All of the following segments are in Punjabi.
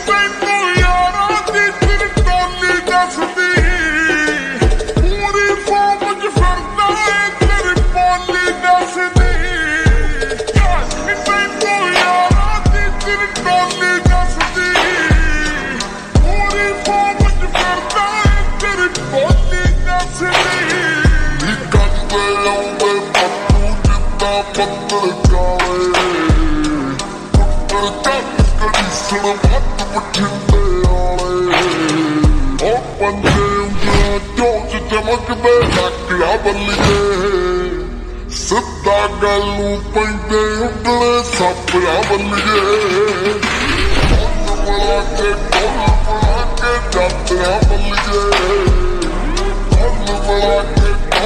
ਚਮਕਦੇ ਨੱਕਿਆ ਬੱਲੀਏ ਸਿੱਧਾ ਗੱਲ ਨੂੰ ਪੈਂਦੇ ਉਂਗਲੇ ਸਾਪਿਆ ਬੱਲੀਏ ਬੁਲਾ ਕੇ ਜਾਂਦਿਆ ਬੱਲੀਏ ਬੁਲਾ ਕੇ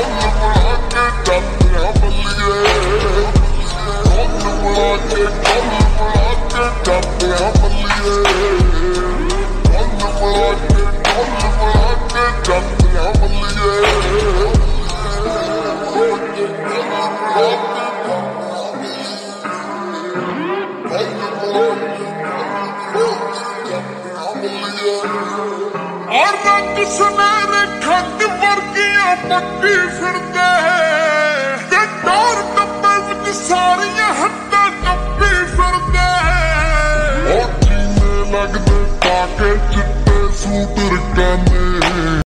ਜਾਂਦਿਆ ਬੱਲੀਏ ਬੁਲਾ ਕੇ ਜਾਂਦਿਆ ਬੱਲੀਏ ਬੁਲਾ ਕੇ ਜਾਂਦਿਆ रंग सुनहरे खंड वर्गियां पट्टी फिरदे ते डोर डब्बे विच सारियां हद्दां नप्पी फिरदे ओ कीने लगदे पाके चिट्टे सूट रकाने